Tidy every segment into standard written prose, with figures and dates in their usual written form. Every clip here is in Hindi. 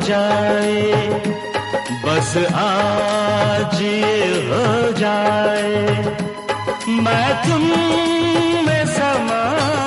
जाए, बस आज ये हो जाए, मैं तुम में समा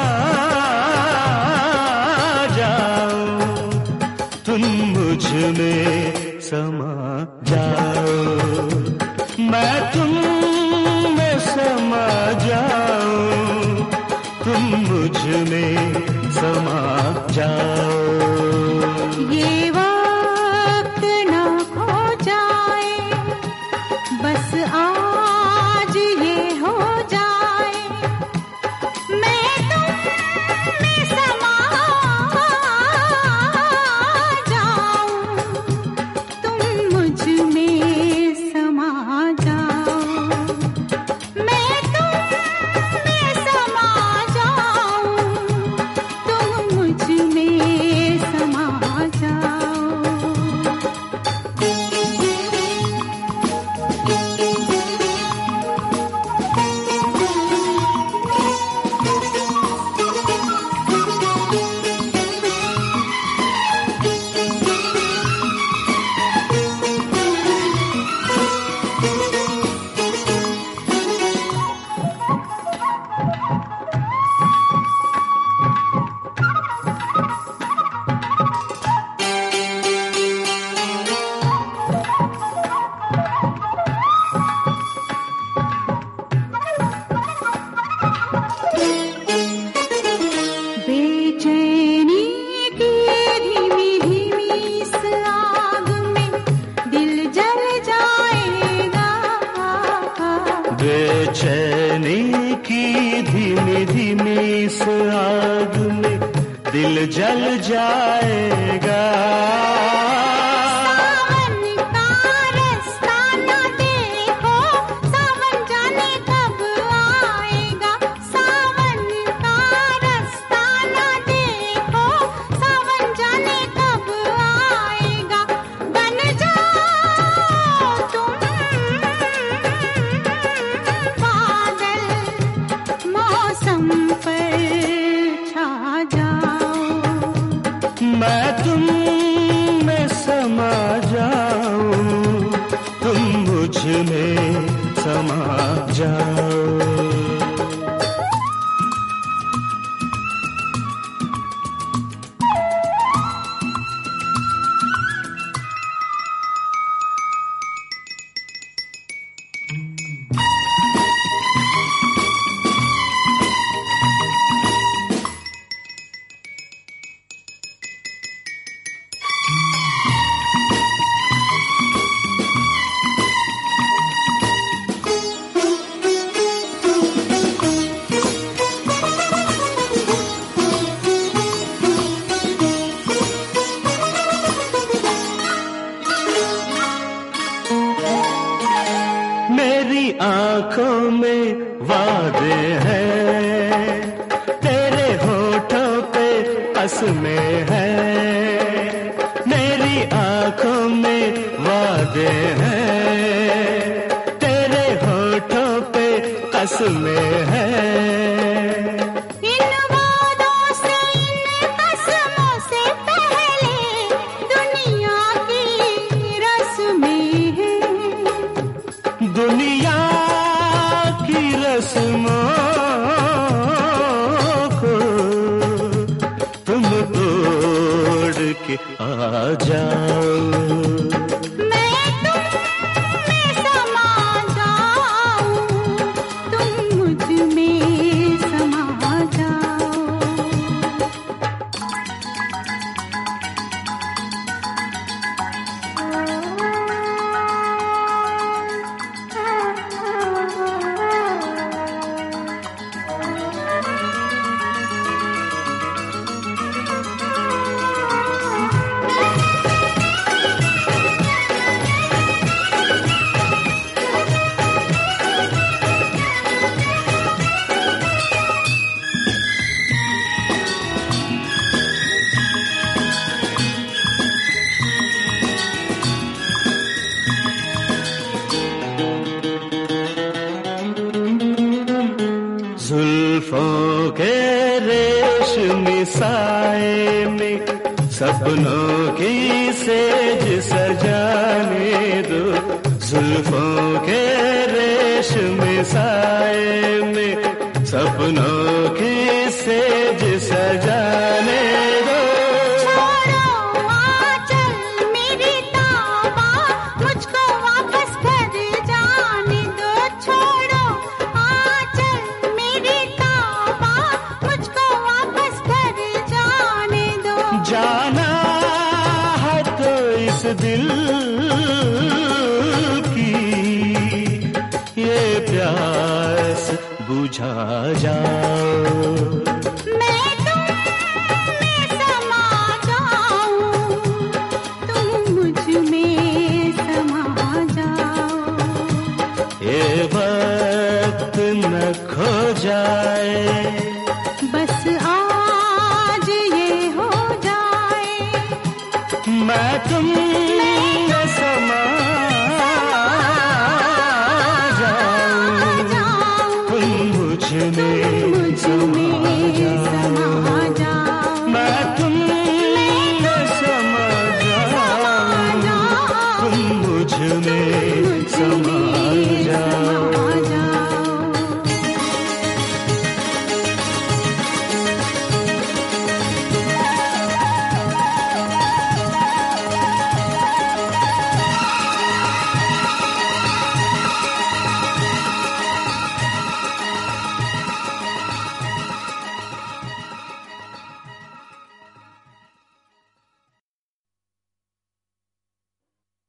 जाऊं, तुम मुझ में समा जाओ, मैं तुम में समा जाऊं, तुम मुझ में समा जाओ। ये वक्त ना खो जाए, बस आज ये हो जाए, मैं तुम में समा जाऊं, तुम मुझ में समा जाओ, मैं तुम में समा जाऊं, तुम मुझ में समा जाओ। बेचैनी की धीमी धीमी इस आग में दिल जल जाएगा, बेचैनी की धीमी धीमी इस आग में दिल जल जाएगा, सावन का रास्ता ना देखो, सावन जाने कब आएगा, सावन का रास्ता ना देखो, सावन जाने कब आएगा, बन जाओ तुम बादल, मौसम पर छा जाओ, मैं तुम में समा जाऊं, तुम मुझ में समा जाओ। मेरी आंखों में वादे हैं, तेरे होठों पे कसमें हैं, मेरी आंखों में वादे हैं, तेरे होठों पे कसमें हैं, इन वादों से इन कसमों से पहले दुनिया की रस्में हैं, दुनिया की रस्मों को तुम तोड़ के आ जाओ, मैं तुम में समा जाऊं, तुम मुझ में समा जाओ। जुल्फों के रेशमी साए में सपनों की सेज सजाने दो, जुल्फों के रेशमी साए में सपनों की सेज सजाने दो। छोड़ो आंचल मेरी ताबा, मुझको वापस घर जाने दो। छोड़ो आंचल मेरी ताबा, मुझको वापस घर जाने दो। जाना है तो इस दिल की ये प्यास बुझा जाओ।